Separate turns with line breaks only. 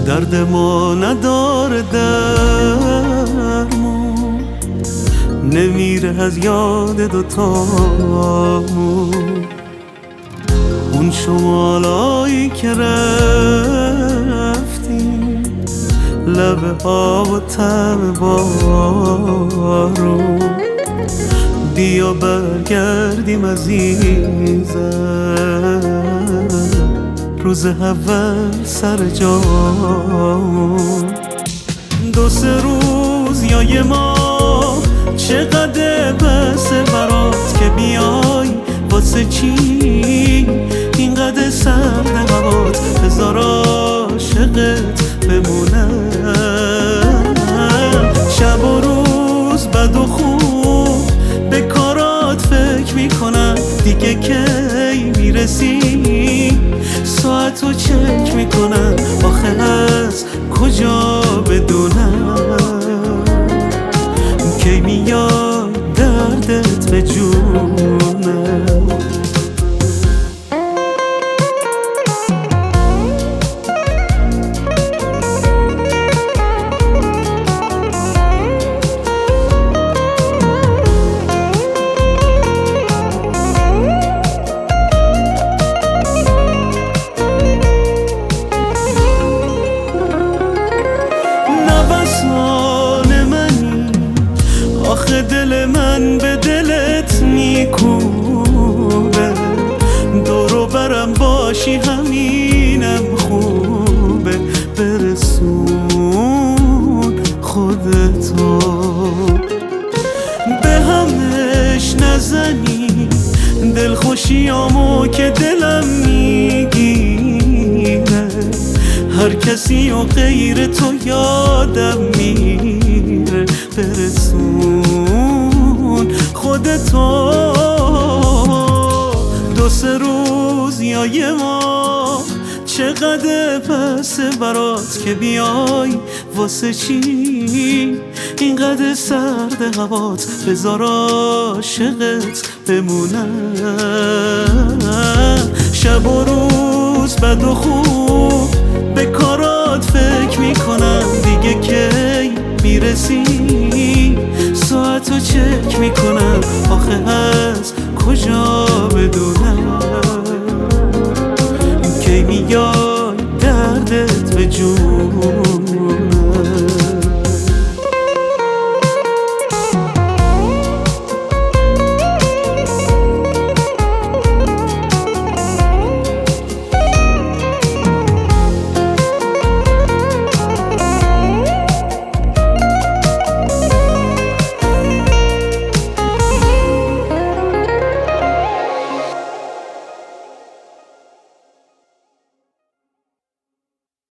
درد ما نداره درمون، نمیره از یاد دوتامون. اون شمالایی که رفتیم، لب آب و طعم بارون، بیا برگردیم عزیزم، روز اول سر جامون. 2-3 روز یا یه ماه چقدر بسه برات که بیای، واسه چی اینقدر سرد هوات، بذار عاشقت بمونم. شب و روز بد و خوب به کارات فکر میکنم، دیگه کی میرسی ساعتو چک میکنم، آخه از کجا بدونم کی میاد دردت به جونم. آخه دل من به دلت میکوبه، دورو برم باشی همینم خوبه، برسون خودتو به همش نزنی، دلخوشیامو که دلم میگیره، هر کسی و غیر تو یادم میره، برسون خودتو. 2-3 روز یا یه ماه چقدر پسه برات که بیای، واسه چی اینقدر سرد هوات، بذار عاشقت بمونم. شب و روز بد و خوب به کارات فکر میکنم، دیگه کی میرسی ساعتو چک میکنم، آخه از کجا بدونم